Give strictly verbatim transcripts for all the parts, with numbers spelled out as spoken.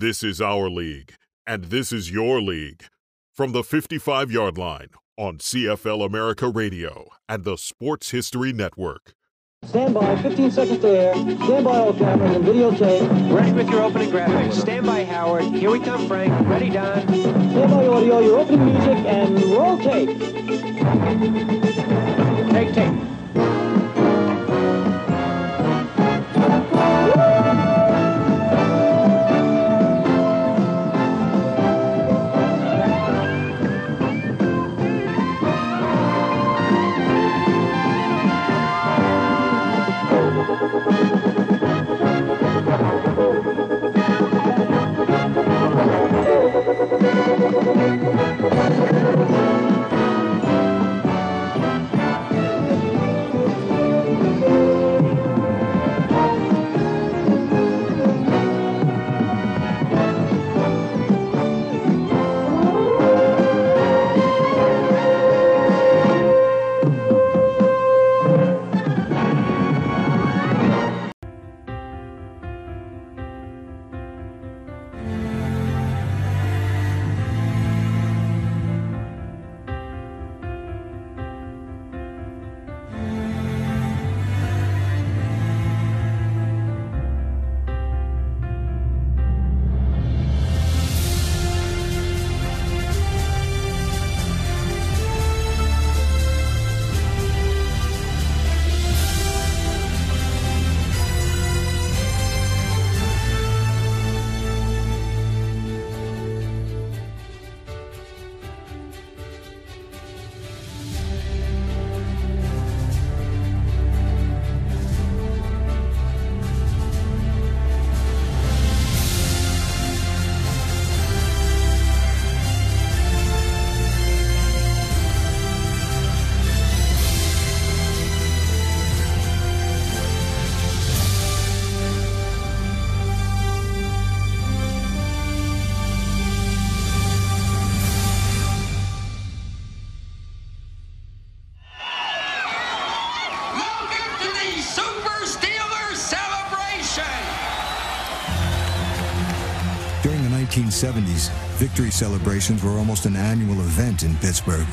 This is our league, and this is your league. From the fifty-five yard line on C F L America Radio and the Sports History Network. Stand by, fifteen seconds to air. Stand by all cameras and videotape. Ready with your opening graphics. Stand by, Howard. Here we come, Frank. Ready, Don. Stand by audio, your opening music, and roll tape. Take tape. nineteen seventies, victory celebrations were almost an annual event in Pittsburgh.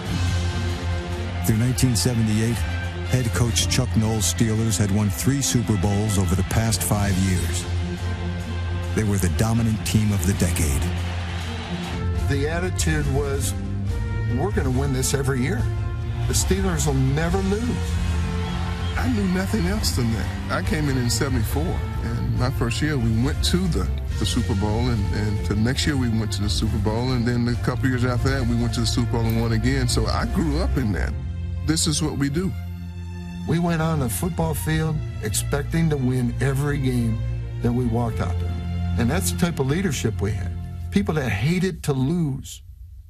Through nineteen seventy-eight, head coach Chuck Noll's Steelers had won three Super Bowls over the past five years. They were the dominant team of the decade. The attitude was, we're going to win this every year. The Steelers will never lose. I knew nothing else than that. I came in in seventy-four, and my first year we went to the, the Super Bowl, and, and the next year we went to the Super Bowl, and then a couple years after that we went to the Super Bowl and won again. So I grew up in that. This is what we do. We went on the football field expecting to win every game that we walked out there. And that's the type of leadership we had. People that hated to lose.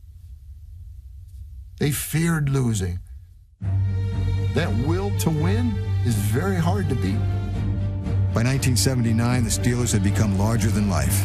They feared losing. That will to win is very hard to beat. By nineteen seventy-nine, the Steelers had become larger than life.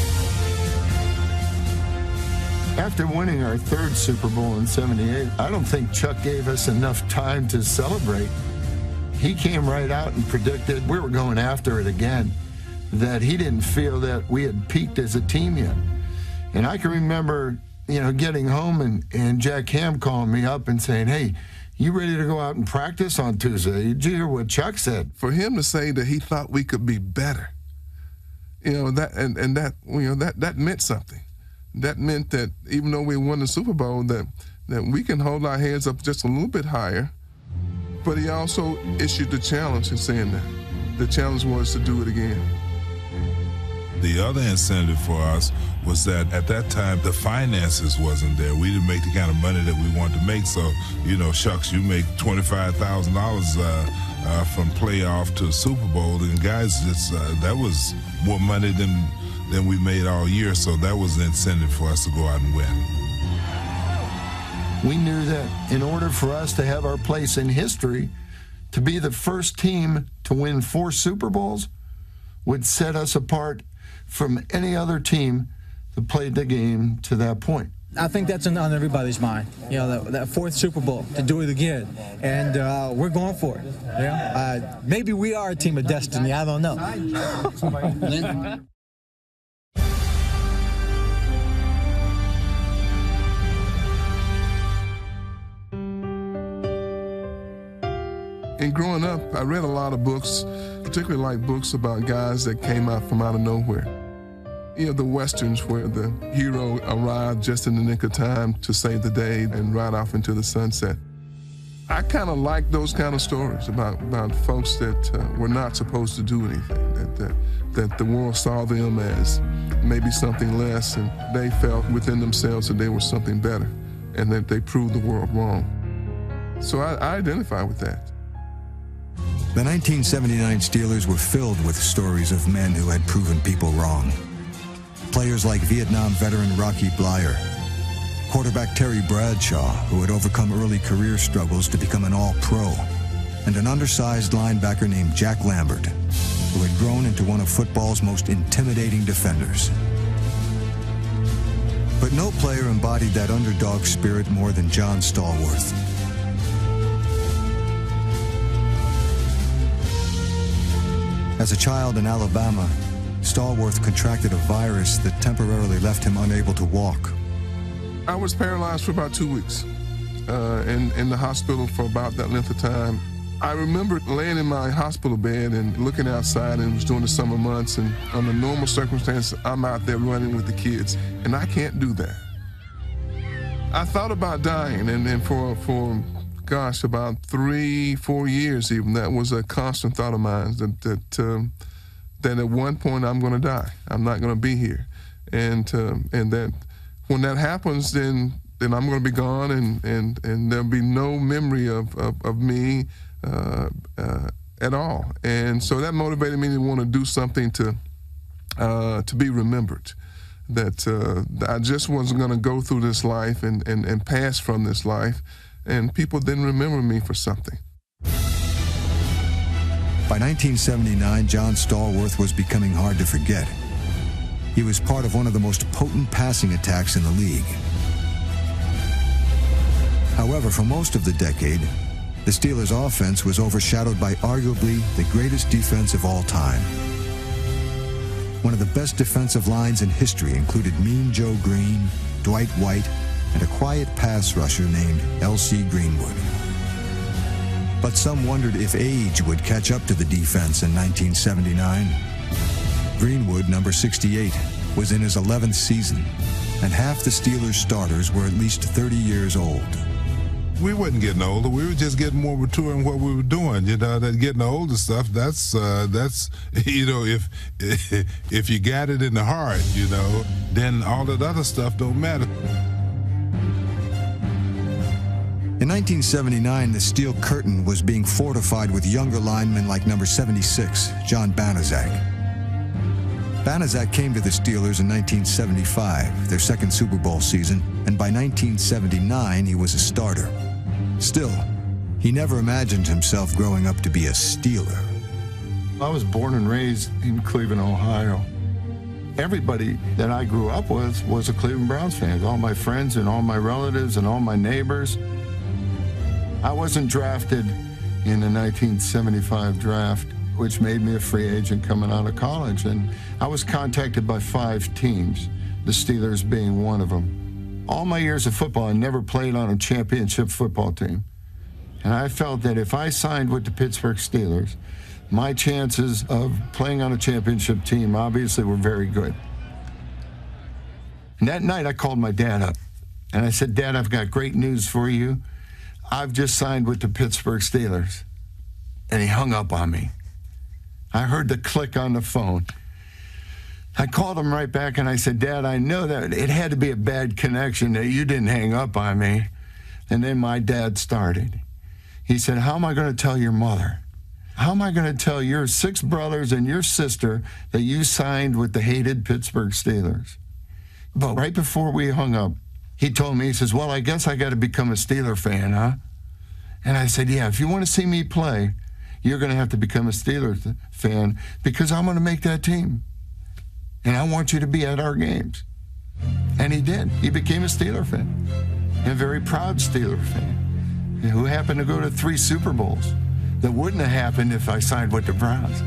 After winning our third Super Bowl in seventy-eight, I don't think Chuck gave us enough time to celebrate. He came right out and predicted we were going after it again, that he didn't feel that we had peaked as a team yet. And I can remember, you know, getting home and, and Jack Ham calling me up and saying, hey, you ready to go out and practice on Tuesday? Did you hear what Chuck said? For him to say that he thought we could be better, you know, that and, and that you know that that meant something. That meant that even though we won the Super Bowl, that that we can hold our heads up just a little bit higher. But he also issued the challenge in saying that. The challenge was to do it again. The other incentive for us was that at that time, the finances wasn't there. We didn't make the kind of money that we wanted to make. So, you know, shucks, you make twenty-five thousand dollars uh, uh, from playoff to Super Bowl. And guys, it's, uh, that was more money than, than we made all year. So that was the incentive for us to go out and win. We knew that in order for us to have our place in history, to be the first team to win four Super Bowls would set us apart from any other team that played the game to that point. I think that's on everybody's mind, you know, that, that fourth Super Bowl, to do it again. And uh, we're going for it. Yeah? Uh, maybe we are a team of destiny, I don't know. mean, growing up, I read a lot of books, particularly like books about guys that came out from out of nowhere. You know, the Westerns where the hero arrived just in the nick of time to save the day and ride off into the sunset. I kind of like those kind of stories about, about folks that uh, were not supposed to do anything, that, that, that the world saw them as maybe something less, and they felt within themselves that they were something better, and that they proved the world wrong. So I, I identify with that. The nineteen seventy-nine Steelers were filled with stories of men who had proven people wrong. Players like Vietnam veteran Rocky Bleier, quarterback Terry Bradshaw, who had overcome early career struggles to become an all-pro, and an undersized linebacker named Jack Lambert, who had grown into one of football's most intimidating defenders. But no player embodied that underdog spirit more than John Stallworth. As a child in Alabama, Stallworth contracted a virus that temporarily left him unable to walk. I was paralyzed for about two weeks uh, in, in the hospital for about that length of time. I remember laying in my hospital bed and looking outside, and it was during the summer months, and under normal circumstances, I'm out there running with the kids, and I can't do that. I thought about dying, and, and for, for, gosh, about three, four years even, that was a constant thought of mine, that, that, um, that at one point I'm gonna die. I'm not gonna be here. And, um, and that when that happens, then, then I'm gonna be gone, and, and, and there'll be no memory of, of, of me uh, uh, at all. And so that motivated me to wanna do something to, uh, to be remembered. That uh, I just wasn't gonna go through this life and, and, and pass from this life, and people didn't remember me for something. By nineteen seventy-nine, John Stallworth was becoming hard to forget. He was part of one of the most potent passing attacks in the league. However, for most of the decade, the Steelers' offense was overshadowed by arguably the greatest defense of all time. One of the best defensive lines in history included Mean Joe Green, Dwight White, and a quiet pass rusher named L C Greenwood. But some wondered if age would catch up to the defense in nineteen seventy-nine. Greenwood, number sixty-eight, was in his eleventh season, and half the Steelers' starters were at least thirty years old. We wasn't getting older. We were just getting more mature in what we were doing. You know, that getting the older stuff, that's, uh, that's you know, if if you got it in the heart, you know, then all that other stuff don't matter. In nineteen seventy-nine, the Steel Curtain was being fortified with younger linemen like number seventy-six, John Banaszak. Banaszak came to the Steelers in nineteen seventy-five, their second Super Bowl season, and by nineteen seventy-nine, he was a starter. Still, he never imagined himself growing up to be a Steeler. I was born and raised in Cleveland, Ohio. Everybody that I grew up with was a Cleveland Browns fan. All my friends and all my relatives and all my neighbors. I wasn't drafted in the nineteen seventy-five draft, which made me a free agent coming out of college. And I was contacted by five teams, the Steelers being one of them. All my years of football, I never played on a championship football team. And I felt that if I signed with the Pittsburgh Steelers, my chances of playing on a championship team obviously were very good. And that night I called my dad up and I said, "Dad, I've got great news for you. I've just signed with the Pittsburgh Steelers." And he hung up on me. I heard the click on the phone. I called him right back and I said, "Dad, I know that it had to be a bad connection that you didn't hang up on me." And then my dad started. He said, "How am I going to tell your mother? How am I going to tell your six brothers and your sister that you signed with the hated Pittsburgh Steelers?" But right before we hung up, he told me, he says, "Well, I guess I got to become a Steeler fan, huh?" And I said, "Yeah, if you want to see me play, you're going to have to become a Steelers fan because I'm going to make that team. And I want you to be at our games." And he did. He became a Steeler fan, and a very proud Steeler fan, who happened to go to three Super Bowls. That wouldn't have happened if I signed with the Browns.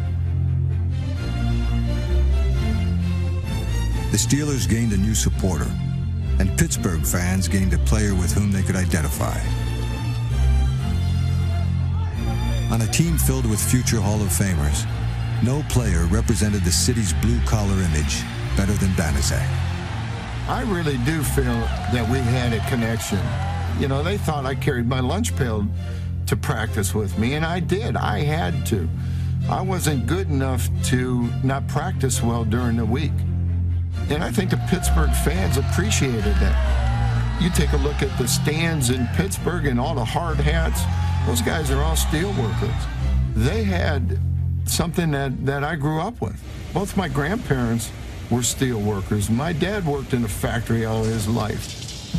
The Steelers gained a new supporter, and Pittsburgh fans gained a player with whom they could identify. On a team filled with future Hall of Famers, no player represented the city's blue-collar image better than Banaszak. I really do feel that we had a connection. You know, they thought I carried my lunch pail to practice with me, and I did. I had to. I wasn't good enough to not practice well during the week. And I think the Pittsburgh fans appreciated that. You take a look at the stands in Pittsburgh and all the hard hats, those guys are all steel workers. They had something that, that I grew up with. Both my grandparents were steel workers. My dad worked in a factory all his life.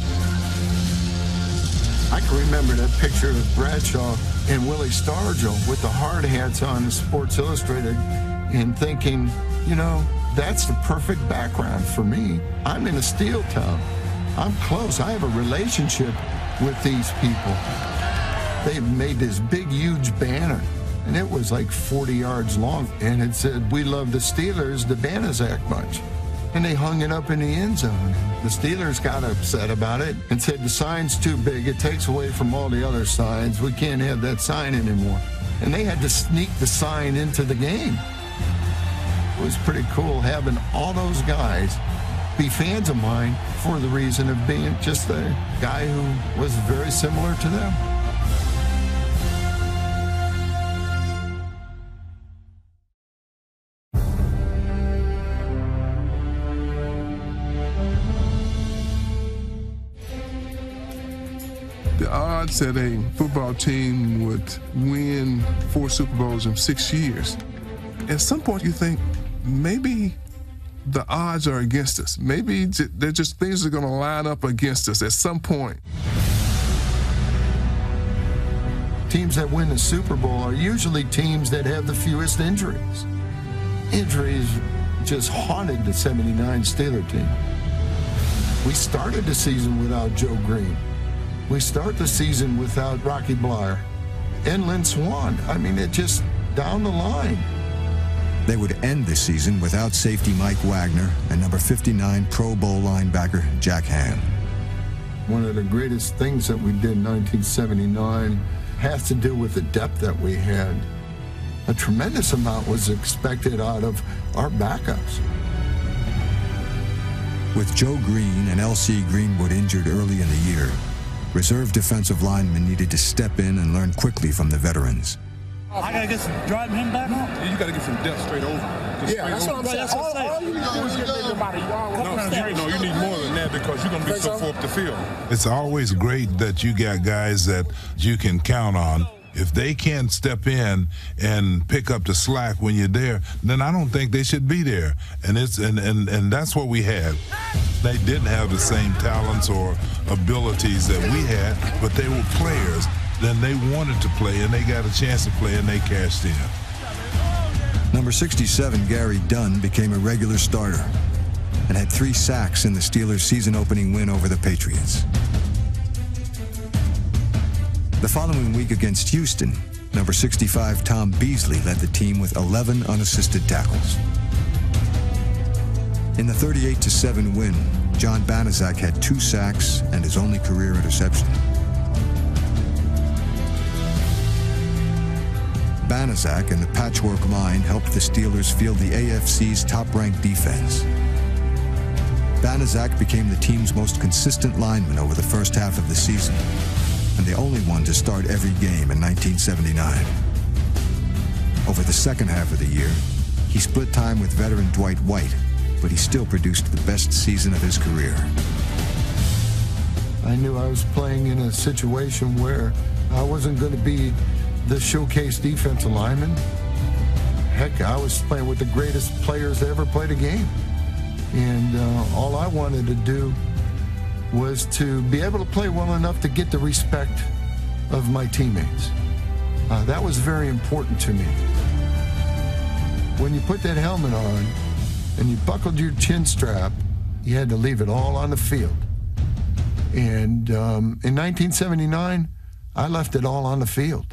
I can remember that picture of Bradshaw and Willie Stargell with the hard hats on in Sports Illustrated and thinking, you know, that's the perfect background for me. I'm in a steel town. I'm close. I have a relationship with these people. They made this big, huge banner, and it was like forty yards long, and it said, "We love the Steelers, the Banaszak bunch." And they hung it up in the end zone. The Steelers got upset about it and said, "The sign's too big. It takes away from all the other signs. We can't have that sign anymore." And they had to sneak the sign into the game. It was pretty cool having all those guys be fans of mine for the reason of being just a guy who was very similar to them. The odds that a football team would win four Super Bowls in six years, at some point you think maybe the odds are against us. Maybe they're just things that are going to line up against us at some point. Teams that win the Super Bowl are usually teams that have the fewest injuries. Injuries just haunted the seventy-nine Steeler team. We started the season without Joe Green. We start the season without Rocky Bleier and Lynn Swann. I mean, it just down the line. They would end the season without safety Mike Wagner and number fifty-nine Pro Bowl linebacker Jack Ham. One of the greatest things that we did in nineteen seventy-nine has to do with the depth that we had. A tremendous amount was expected out of our backups. With Joe Green and L C Greenwood injured early in the year, reserve defensive linemen needed to step in and learn quickly from the veterans. I gotta get some, drive him back home? Yeah, you gotta get some depth straight over. Just yeah, that's over. What I'm saying. All, all you need to do is get maybe about a yard. No, you, no, you need more than that because you're gonna be so far up the field. It's always great that you got guys that you can count on. If they can't step in and pick up the slack when you're there, then I don't think they should be there. And it's and, and, and that's what we had. They didn't have the same talents or abilities that we had, but they were players. Then they wanted to play, and they got a chance to play, and they cashed in. Number sixty-seven, Gary Dunn, became a regular starter and had three sacks in the Steelers' season-opening win over the Patriots. The following week against Houston, number sixty-five, Tom Beasley, led the team with eleven unassisted tackles. In the thirty-eight to seven win, John Banaszak had two sacks and his only career interception. Banaszak and the patchwork line helped the Steelers field the A F C's top-ranked defense. Banaszak became the team's most consistent lineman over the first half of the season, and the only one to start every game in nineteen seventy-nine. Over the second half of the year, he split time with veteran Dwight White, but he still produced the best season of his career. I knew I was playing in a situation where I wasn't going to be the showcase defensive lineman. Heck, I was playing with the greatest players that ever played a game. And uh, all I wanted to do was to be able to play well enough to get the respect of my teammates. Uh, that was very important to me. When you put that helmet on and you buckled your chin strap, you had to leave it all on the field. And um, in nineteen seventy-nine, I left it all on the field.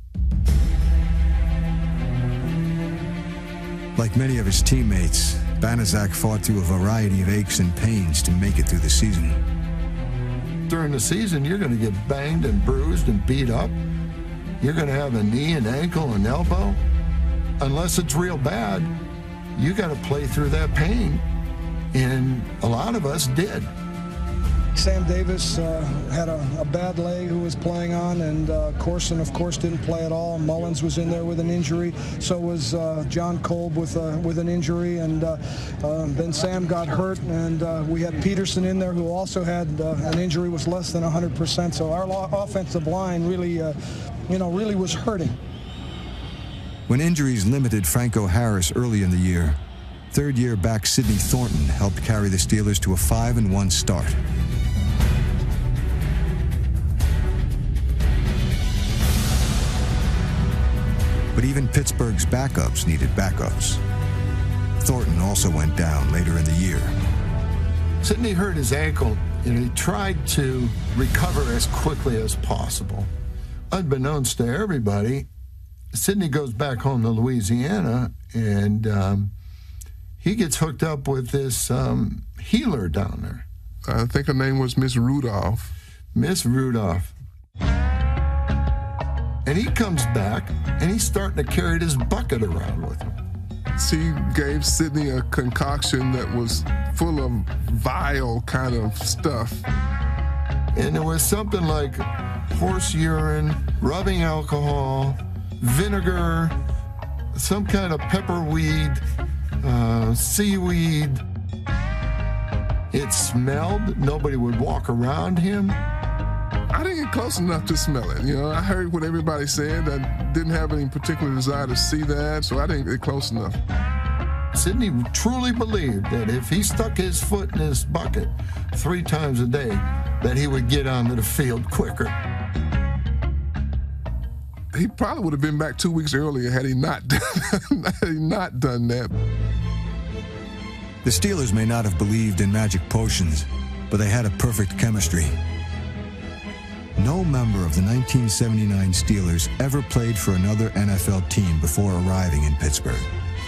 Like many of his teammates, Banaszak fought through a variety of aches and pains to make it through the season. During the season, you're going to get banged and bruised and beat up. you're going to have a knee, an ankle, an elbow. Unless it's real bad, you got to play through that pain. And a lot of us did. Sam Davis uh, had a, a bad leg who was playing on, and uh, Corson, of course, didn't play at all. Mullins was in there with an injury. So was uh, John Kolb with uh, with an injury, and uh, uh, then Sam got hurt, and uh, we had Peterson in there who also had uh, an injury, was less than one hundred percent. So our offensive line really, uh, you know, really was hurting. When injuries limited Franco Harris early in the year, third-year back Sidney Thornton helped carry the Steelers to a five and one start. But even Pittsburgh's backups needed backups. Thornton also went down later in the year. Sidney hurt his ankle, and he tried to recover as quickly as possible. Unbeknownst to everybody, Sidney goes back home to Louisiana, and um, he gets hooked up with this um, healer down there. I think her name was Miss Rudolph. Miss Rudolph. And he comes back, and he's starting to carry this bucket around with him. She gave Sidney a concoction that was full of vile kind of stuff. And there was something like horse urine, rubbing alcohol, vinegar, some kind of pepperweed, uh, seaweed. It smelled. Nobody would walk around him. I didn't get close enough to smell it. You know, I heard what everybody said. I didn't have any particular desire to see that, so I didn't get close enough. Sidney truly believed that if he stuck his foot in his bucket three times a day, that he would get onto the field quicker. He probably would have been back two weeks earlier had he not done, had he not done that. The Steelers may not have believed in magic potions, but they had a perfect chemistry. No member of the nineteen seventy-nine Steelers ever played for another N F L team before arriving in Pittsburgh.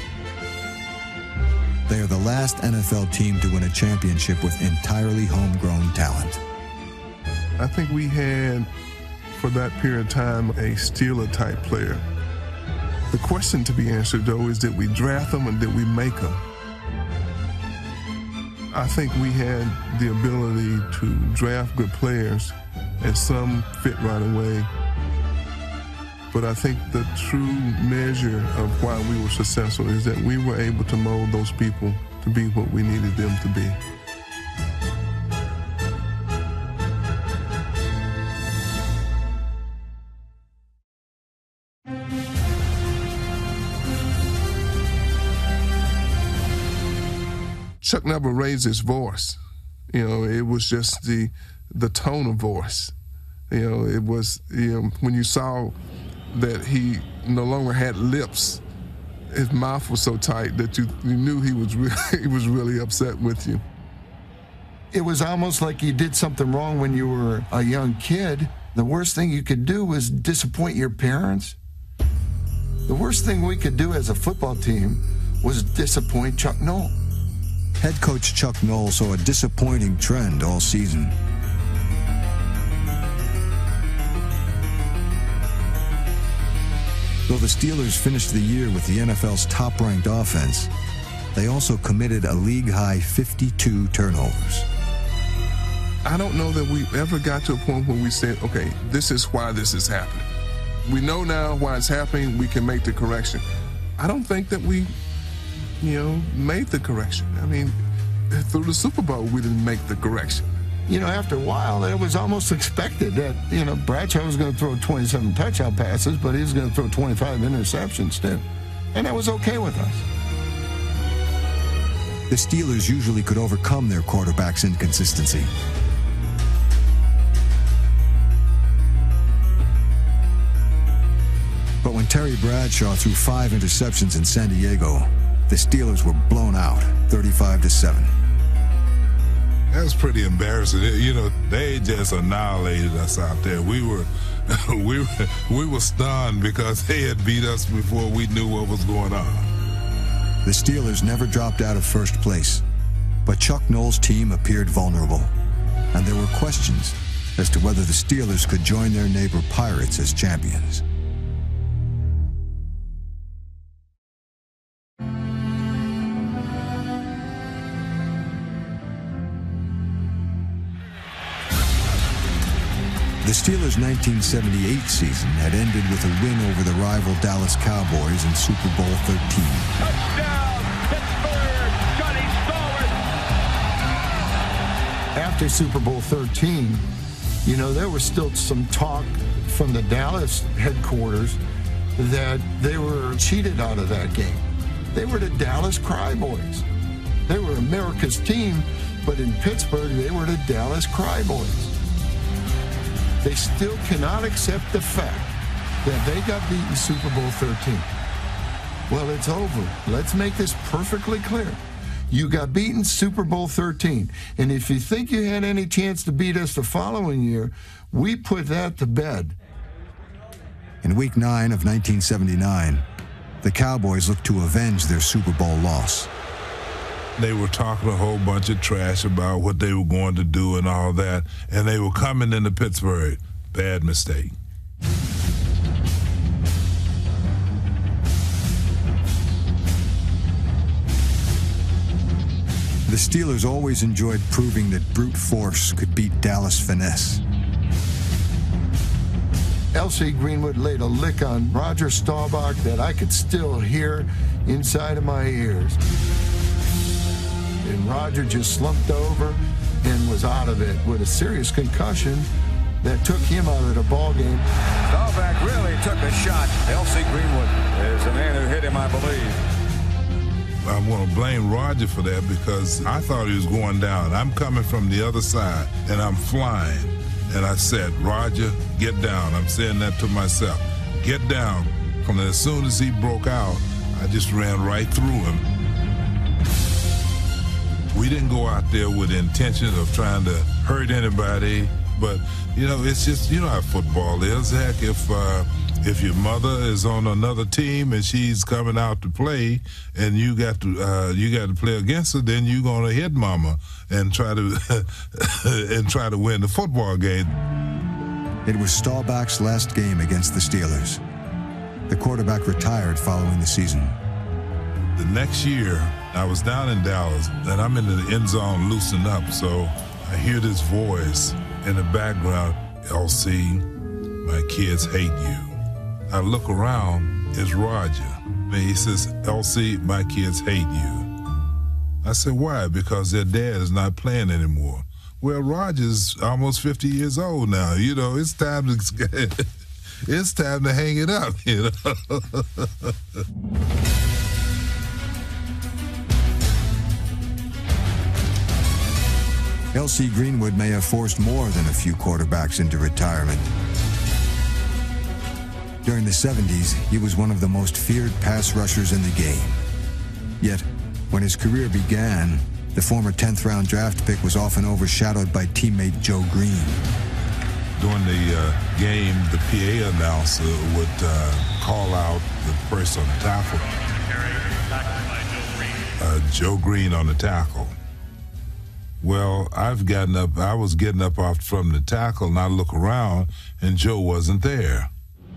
They are the last N F L team to win a championship with entirely homegrown talent. I think we had, for that period of time, a Steeler-type player. The question to be answered, though, is did we draft them or did we make them? I think we had the ability to draft good players, and some fit right away. But I think the true measure of why we were successful is that we were able to mold those people to be what we needed them to be. Chuck never raised his voice. You know, it was just the the tone of voice. You know, it was, you know, when you saw that he no longer had lips, his mouth was so tight that you, you knew he was really, he was really upset with you. It was almost like you did something wrong when you were a young kid. The worst thing you could do was disappoint your parents. The worst thing we could do as a football team was disappoint Chuck Noll. Head coach Chuck Noll saw a disappointing trend all season. Though the Steelers finished the year with the N F L's top-ranked offense, they also committed a league-high fifty-two turnovers. I don't know that we ever got to a point where we said, okay, this is why this is happening. We know now why it's happening, we can make the correction. I don't think that we, you know, made the correction. I mean, through the Super Bowl, we didn't make the correction. You know, after a while, it was almost expected that, you know, Bradshaw was going to throw twenty-seven touchdown passes, but he was going to throw twenty-five interceptions too. And that was okay with us. The Steelers usually could overcome their quarterback's inconsistency. But when Terry Bradshaw threw five interceptions in San Diego, the Steelers were blown out, thirty-five to seven. That was pretty embarrassing. You know, they just annihilated us out there. We were, we were, we were stunned because they had beat us before we knew what was going on. The Steelers never dropped out of first place, but Chuck Noll's team appeared vulnerable, and there were questions as to whether the Steelers could join their neighbor Pirates as champions. The Steelers' nineteen seventy-eight season had ended with a win over the rival Dallas Cowboys in Super Bowl thirteen. Touchdown, Pittsburgh, Johnny Stallworth. After Super Bowl thirteen, you know, there was still some talk from the Dallas headquarters that they were cheated out of that game. They were the Dallas Cryboys. They were America's team, but in Pittsburgh, they were the Dallas Cryboys. They still cannot accept the fact that they got beaten Super Bowl thirteen. Well, it's over. Let's make this perfectly clear. You got beaten Super Bowl thirteen, and if you think you had any chance to beat us the following year, we put that to bed. In week nine of nineteen seventy-nine, the Cowboys looked to avenge their Super Bowl loss. They were talking a whole bunch of trash about what they were going to do and all that, and they were coming into Pittsburgh. Bad mistake. The Steelers always enjoyed proving that brute force could beat Dallas finesse. L C Greenwood laid a lick on Roger Staubach that I could still hear inside of my ears. And Roger just slumped over and was out of it with a serious concussion that took him out of the ball game. Staubach really took a shot. L C Greenwood is the man who hit him, I believe. I'm going to blame Roger for that because I thought he was going down. I'm coming from the other side, and I'm flying. And I said, Roger, get down. I'm saying that to myself. Get down. And as soon as he broke out, I just ran right through him. We didn't go out there with the intention of trying to hurt anybody, but, you know, it's just, you know how football is. Heck, if uh, if your mother is on another team and she's coming out to play and you got to uh, you got to play against her, then you're going to hit mama and try to and try to win the football game. It was Staubach's last game against the Steelers. The quarterback retired following the season. The next year, I was down in Dallas, and I'm in the end zone loosening up, so I hear this voice in the background, L C, my kids hate you. I look around, it's Roger. And he says, L C, my kids hate you. I said, why? Because their dad is not playing anymore. Well, Roger's almost fifty years old now. You know, it's time to, it's time to hang it up, you know. L C Greenwood may have forced more than a few quarterbacks into retirement. During the seventies, he was one of the most feared pass rushers in the game. Yet, when his career began, the former tenth round draft pick was often overshadowed by teammate Joe Green. During the uh, game, the P A announcer would uh, call out the person on the tackle. Uh, Joe Green on the tackle. Well, I've gotten up, I was getting up off from the tackle, and I look around, and Joe wasn't there.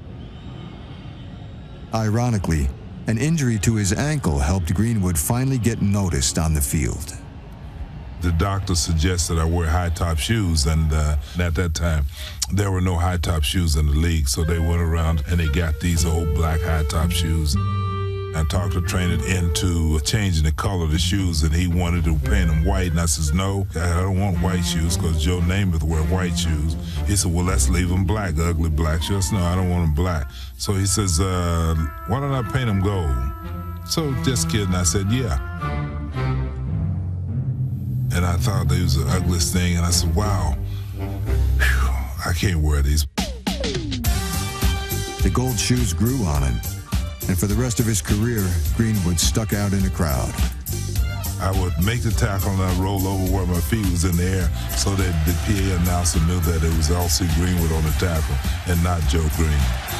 Ironically, an injury to his ankle helped Greenwood finally get noticed on the field. The doctor suggested I wear high-top shoes, and uh, at that time, there were no high-top shoes in the league, so they went around and they got these old black high-top shoes. I talked the trainer into changing the color of the shoes, and he wanted to paint them white, and I says, no, I don't want white shoes, because Joe Namath wear white shoes. He said, well, let's leave them black, ugly black shoes. No, I don't want them black. So he says, uh, why don't I paint them gold? So just kidding, I said, yeah. And I thought they was the ugliest thing, and I said, wow, whew, I can't wear these. The gold shoes grew on him, and for the rest of his career, Greenwood stuck out in a crowd. I would make the tackle and I'd roll over where my feet was in the air so that the P A announcer knew that it was L C Greenwood on the tackle and not Joe Green.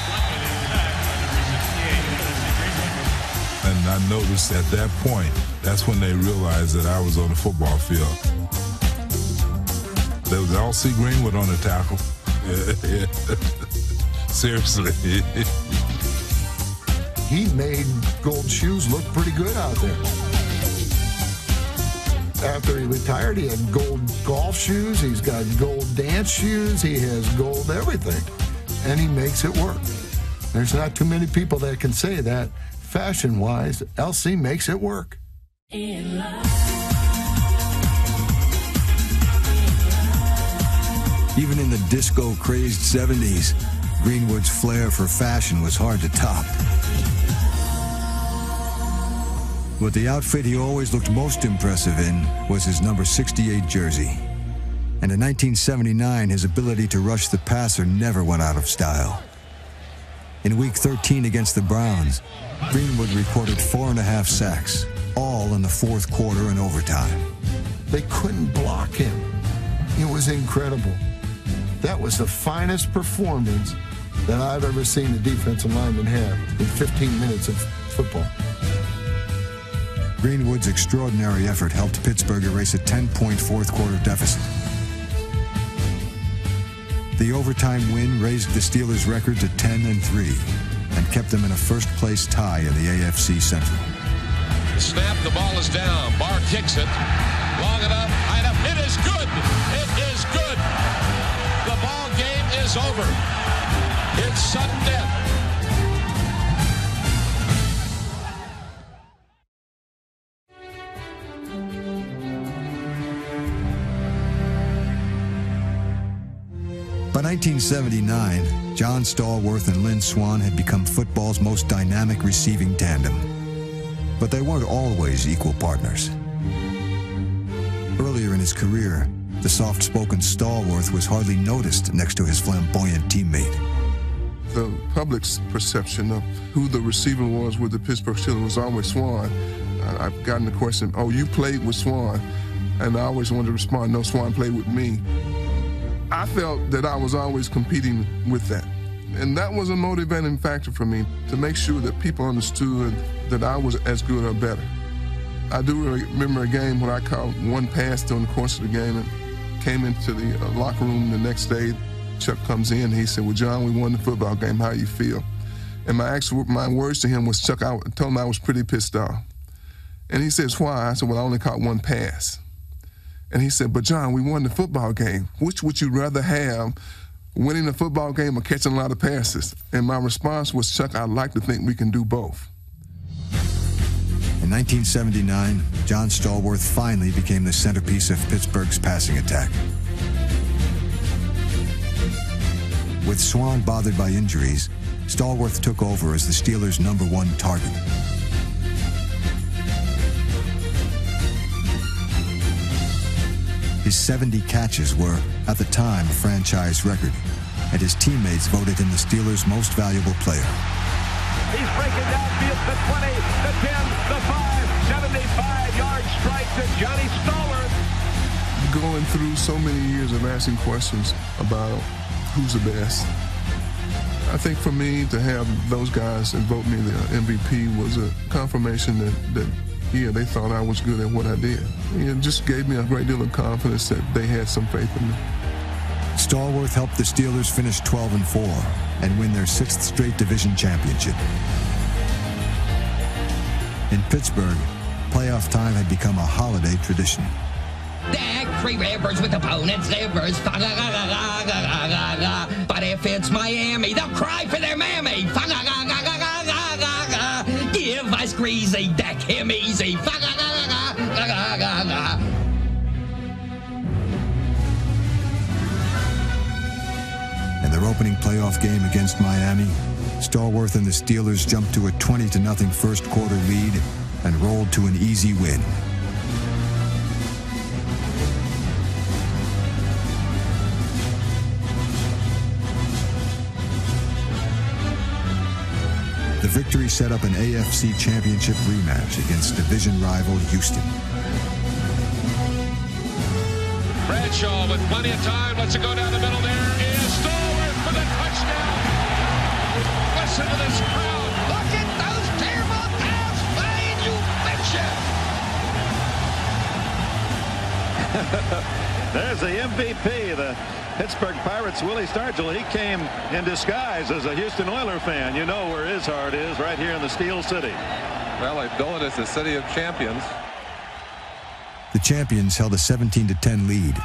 And I noticed at that point, that's when they realized that I was on the football field. There was L C Greenwood on the tackle. Seriously. He made gold shoes look pretty good out there. after he retired, he had gold golf shoes, he's got gold dance shoes, he has gold everything, and he makes it work. There's not too many people that can say that. Fashion-wise, L C makes it work. Even in the disco-crazed seventies, Greenwood's flair for fashion was hard to top. But the outfit he always looked most impressive in was his number sixty-eight jersey. And in nineteen seventy-nine, his ability to rush the passer never went out of style. In week thirteen against the Browns, Greenwood recorded four and a half sacks, all in the fourth quarter and overtime. They couldn't block him. It was incredible. That was the finest performance that I've ever seen a defensive lineman have in fifteen minutes of football. Greenwood's extraordinary effort helped Pittsburgh erase a ten-point fourth-quarter deficit. The overtime win raised the Steelers' record to ten and three and kept them in a first-place tie in the A F C Central. Snap, the ball is down. Barr kicks it. Long enough, high enough. It is good. It is good. The ball game is over. It's sudden death. By nineteen seventy-nine, John Stallworth and Lynn Swann had become football's most dynamic receiving tandem. But they weren't always equal partners. Earlier in his career, the soft-spoken Stallworth was hardly noticed next to his flamboyant teammate. The public's perception of who the receiver was with the Pittsburgh Steelers was always Swann. I've gotten the question, oh, you played with Swann? And I always wanted to respond, no, Swann played with me. I felt that I was always competing with that. And that was a motivating factor for me, to make sure that people understood that I was as good or better. I do remember a game when I caught one pass during the course of the game and came into the uh, locker room the next day. Chuck comes in and he said, well, John, we won the football game. How you feel? And my actual, my words to him was, Chuck, I told him I was pretty pissed off. And he says, why? I said, well, I only caught one pass. And he said, but John, we won the football game. Which would you rather have, winning the football game or catching a lot of passes? And my response was, Chuck, I'd like to think we can do both. In nineteen seventy-nine, John Stallworth finally became the centerpiece of Pittsburgh's passing attack. With Swann bothered by injuries, Stallworth took over as the Steelers' number one target. His seventy catches were, at the time, a franchise record, and his teammates voted him the Steelers' most valuable player. He's breaking downfield, the twenty, the ten, the five, seventy-five yard strike to Johnny Stallworth. Going through so many years of asking questions about who's the best, I think for me to have those guys that vote me the M V P was a confirmation that, that yeah, they thought I was good at what I did. It just gave me a great deal of confidence that they had some faith in me. Stallworth helped the Steelers finish twelve and four and win their sixth straight division championship. In Pittsburgh, playoff time had become a holiday tradition. Dak remembers with opponents' livers. But if it's Miami, they'll cry for their mammy. Give us greasy, Dak him easy. In their opening playoff game against Miami, Stallworth and the Steelers jumped to a twenty to nothing first quarter lead and rolled to an easy win. The victory set up an A F C Championship rematch against division rival Houston. Bradshaw with plenty of time. Let's go down the middle. There is Stallworth for the touchdown. Listen to this crowd. Look at those terrible calves flying, you betcha. There's the M V P, the Pittsburgh Pirates, Willie Stargell. He came in disguise as a Houston Oilers fan. You know where his heart is, right here in the Steel City. Well, they built it as the city of champions. The champions held a seventeen to ten lead.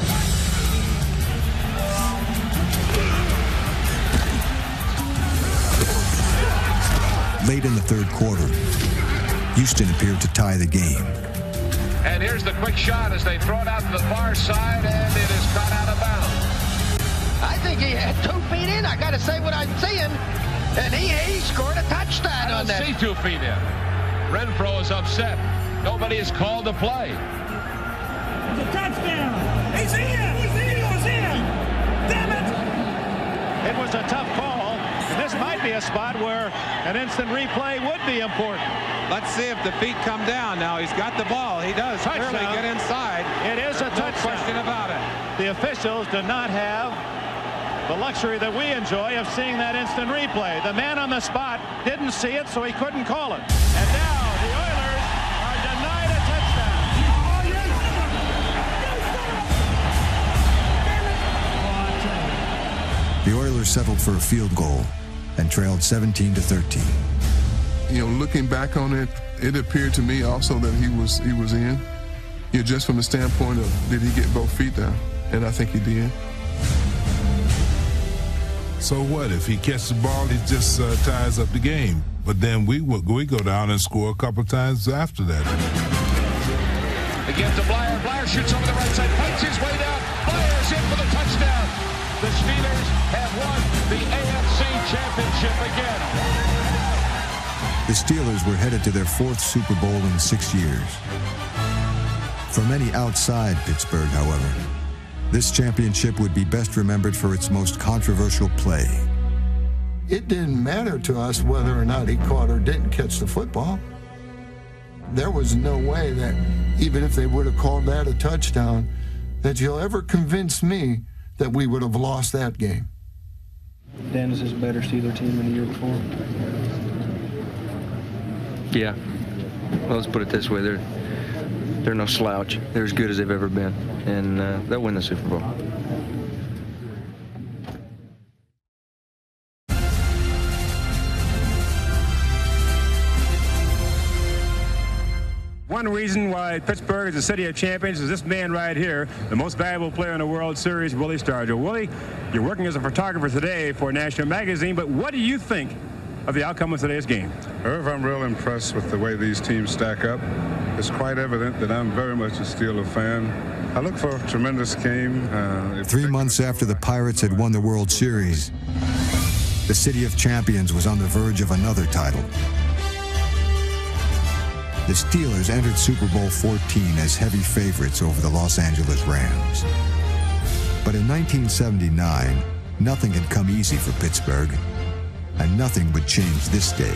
Late in the third quarter, Houston appeared to tie the game. And here's the quick shot as they throw it out to the far side, and it is caught out of bounds. I think he had two feet in. I got to say what I'm seeing. And he, he scored a touchdown I on don't that. see two feet in. Renfro is upset. Nobody is called to play. It's a touchdown. He's in. He's in. He's in. Damn it. It was a tough call. This might be a spot where an instant replay would be important. Let's see if the feet come down. Now he's got the ball. He does Touchdown. clearly get inside. It is There's a no touchdown. question about it. The officials do not have the luxury that we enjoy of seeing that instant replay. The man on the spot didn't see it, so he couldn't call it. And now the Oilers are denied a touchdown. The Oilers settled for a field goal and trailed seventeen to thirteen. You know, looking back on it, it appeared to me also that he was he was in. You know, just from the standpoint of did he get both feet down, and I think he did. So what? If he catches the ball, he just uh, ties up the game. But then we we go down and score a couple times after that. Again to Blyer. Blyer shoots over the right side, fights his way down. Blyer's in for the touchdown. The Steelers have won the A F C Championship again. The Steelers were headed to their fourth Super Bowl in six years. For many outside Pittsburgh, however, this championship would be best remembered for its most controversial play. It didn't matter to us whether or not he caught or didn't catch the football. There was no way that, even if they would have called that a touchdown, that you'll ever convince me that we would have lost that game. Dan, is this a better Steeler team than the year before? Yeah. Well, let's put it this way. They're, they're no slouch. They're as good as they've ever been. And uh, they'll win the Super Bowl. One reason why Pittsburgh is the city of champions is this man right here, the most valuable player in the World Series, Willie Stargell. Willie, you're working as a photographer today for National Magazine, but what do you think of the outcome of today's game? Irv, I'm real impressed with the way these teams stack up. It's quite evident that I'm very much a Steeler fan. I look for a tremendous game. Uh, Three months after the Pirates had won the World Series, the city of champions was on the verge of another title. The Steelers entered Super Bowl fourteen as heavy favorites over the Los Angeles Rams. But in nineteen seventy-nine, nothing had come easy for Pittsburgh, and nothing would change this day.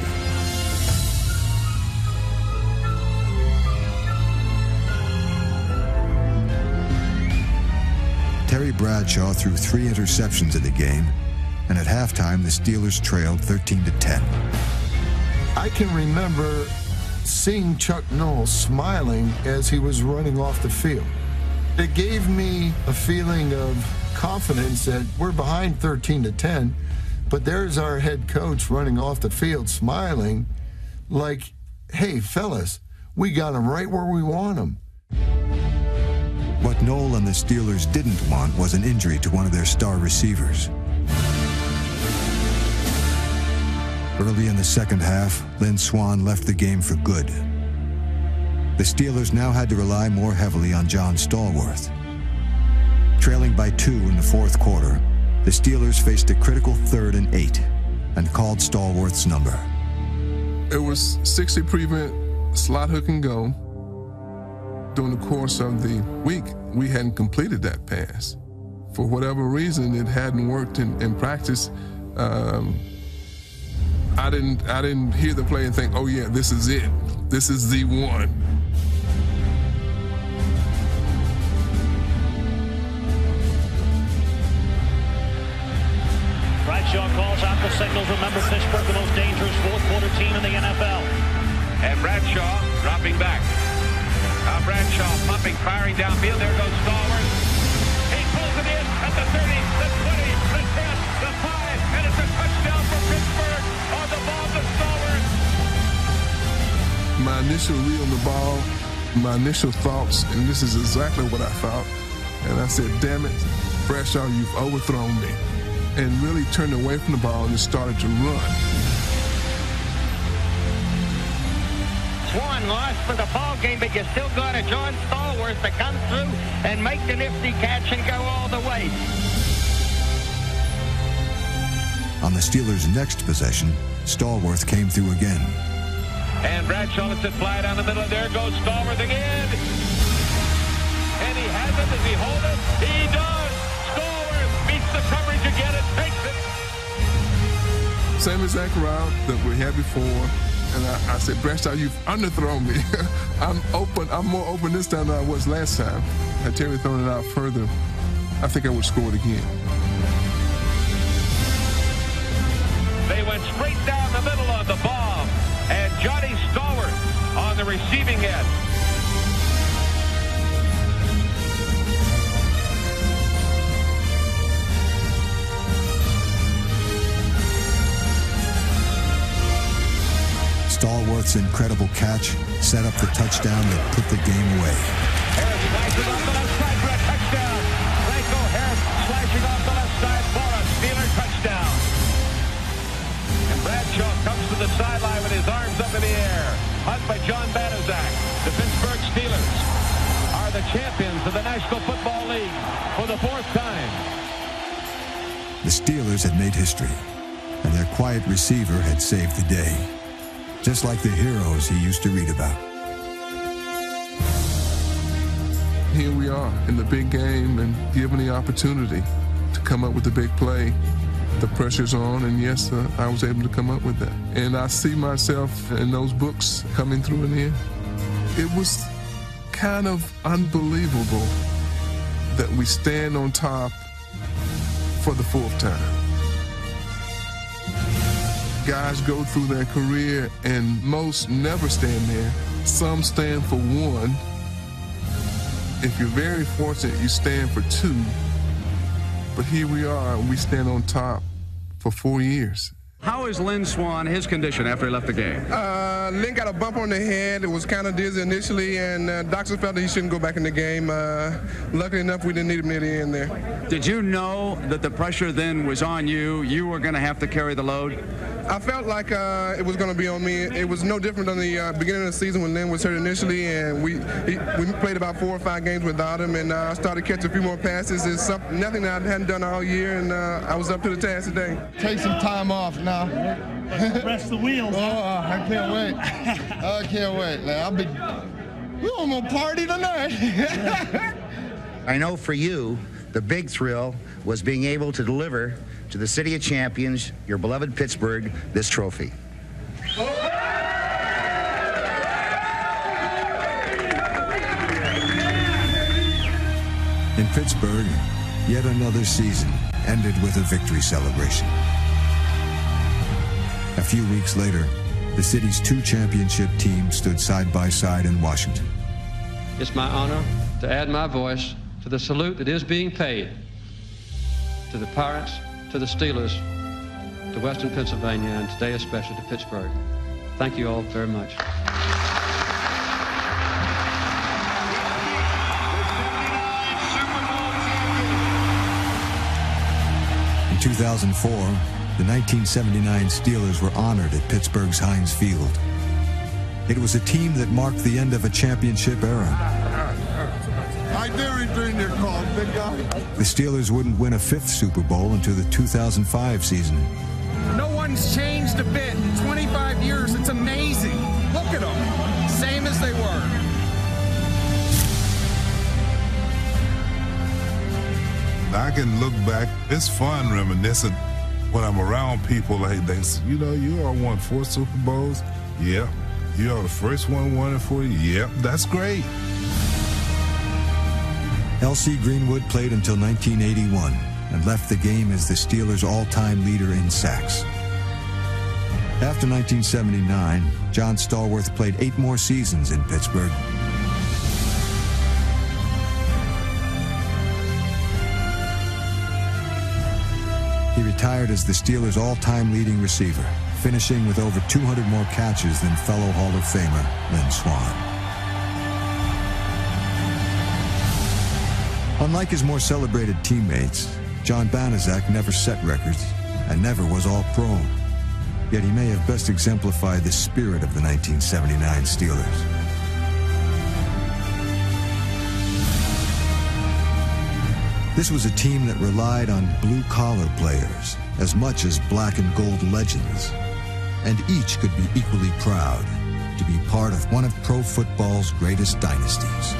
Terry Bradshaw threw three interceptions in the game, and at halftime, the Steelers trailed thirteen to ten. I can remember seeing Chuck Noll smiling as he was running off the field. It gave me a feeling of confidence that we're behind thirteen to ten, but there's our head coach running off the field smiling like, hey, fellas, we got him right where we want him. What Noll and the Steelers didn't want was an injury to one of their star receivers. Early in the second half, Lynn Swann left the game for good. The Steelers now had to rely more heavily on John Stallworth. Trailing by two in the fourth quarter, the Steelers faced a critical third and eight and called Stallworth's number. It was sixty prevent, slot hook and go. During the course of the week, we hadn't completed that pass. For whatever reason, it hadn't worked in, in practice. Um, I didn't I didn't hear the play and think, oh yeah, this is it. This is the one. Bradshaw calls out the signals. Remember, Pittsburgh, the most dangerous fourth quarter team in the N F L. And Bradshaw dropping back. Now Bradshaw pumping, firing downfield. There goes Stallworth. He pulls it in at the thirty, the twenty, the ten, the five, and it's a touchdown for Pittsburgh on the ball to Stallworth. My initial read on the ball My initial thoughts, and this is exactly what I thought, and I said, damn it, Bradshaw, you've overthrown me. And really turned away from the ball and just started to run. Swan lost for the ball game, but you still got a John Stallworth to come through and make the nifty catch and go all the way. On the Steelers' next possession, Stallworth came through again. And Bradshaw lets it fly down the middle, and there goes Stallworth again. And he has it. Does he hold it? He does. Stallworth meets the coverage again and takes it. Same exact route that we had before. And I, I said, Bradshaw, you've underthrown me. I'm open. I'm more open this time than I was last time. Had Terry thrown it out further, I think I would score it again. They went straight down the middle on the bomb. And Johnny Stallworth on the receiving end. Stallworth's incredible catch set up the touchdown that put the game away. Harris slashes off the left side for a touchdown. Franco Harris slashing off the left side for a Steeler touchdown. And Bradshaw comes to the sideline with his arms up in the air. Hugged by John Banaszak. The Pittsburgh Steelers are the champions of the National Football League for the fourth time. The Steelers had made history, and their quiet receiver had saved the day. Just like the heroes he used to read about. Here we are in the big game and given the opportunity to come up with the big play. The pressure's on, and yes, uh, I was able to come up with that. And I see myself in those books coming through in here. It was kind of unbelievable that we stand on top for the fourth time. Guys go through their career and most never stand there. Some stand for one. If you're very fortunate, you stand for two. But here we are, we stand on top for four years. How is Lynn Swann, his condition after he left the game? Uh, Lynn got a bump on the head. It was kind of dizzy initially, and uh, doctors felt that he shouldn't go back in the game. Uh, luckily enough, we didn't need him near the end there. Did you know that the pressure then was on you? You were going to have to carry the load? I felt like uh, it was going to be on me. It was no different than the uh, beginning of the season when Lynn was hurt initially, and we he, we played about four or five games without him, and I uh, started catching a few more passes. It's something, nothing that I hadn't done all year, and uh, I was up to the task today. Take some time off now. Rest the wheels. Oh, uh, I can't wait. I can't wait. Like, I'll be. We're gonna party tonight. I know for you, the big thrill was being able to deliver to the City of Champions, your beloved Pittsburgh, this trophy. In Pittsburgh, yet another season ended with a victory celebration. A few weeks later, the city's two championship teams stood side by side in Washington. It's my honor to add my voice to the salute that is being paid to the Pirates, to the Steelers, to Western Pennsylvania, and today especially to Pittsburgh. Thank you all very much. In two thousand four, the nineteen seventy-nine Steelers were honored at Pittsburgh's Heinz Field. It was a team that marked the end of a championship era. I did return your call, big guy. The Steelers wouldn't win a fifth Super Bowl until the two thousand five season. No one's changed a bit in twenty-five years. It's amazing. Look at them. Same as they were. I can look back. It's fun reminiscing when I'm around people like they, you know, you all won four Super Bowls. Yeah. You are the first one won it for you. Yep, that's great. L C Greenwood played until nineteen eighty-one and left the game as the Steelers' all-time leader in sacks. After nineteen seventy-nine, John Stallworth played eight more seasons in Pittsburgh. He retired as the Steelers' all-time leading receiver, finishing with over two hundred more catches than fellow Hall of Famer Lynn Swann. Unlike his more celebrated teammates, John Banaszak never set records and never was All-Pro. Yet he may have best exemplified the spirit of the nineteen seventy-nine Steelers. This was a team that relied on blue-collar players as much as black and gold legends, and each could be equally proud to be part of one of pro football's greatest dynasties.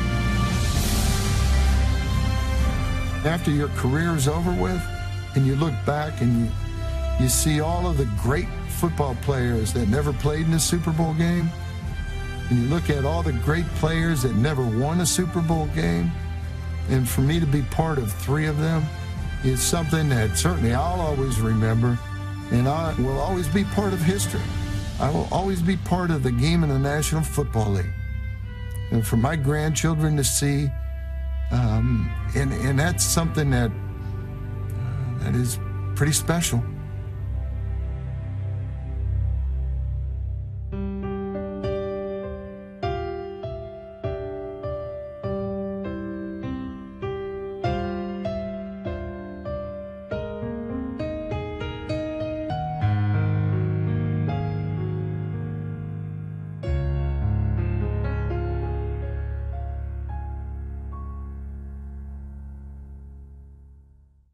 After your career is over with, and you look back and you, you see all of the great football players that never played in a Super Bowl game, and you look at all the great players that never won a Super Bowl game, and for me to be part of three of them is something that certainly I'll always remember, and I will always be part of history. I will always be part of the game in the National Football League. And for my grandchildren to see, um, and, and that's something that, that is pretty special.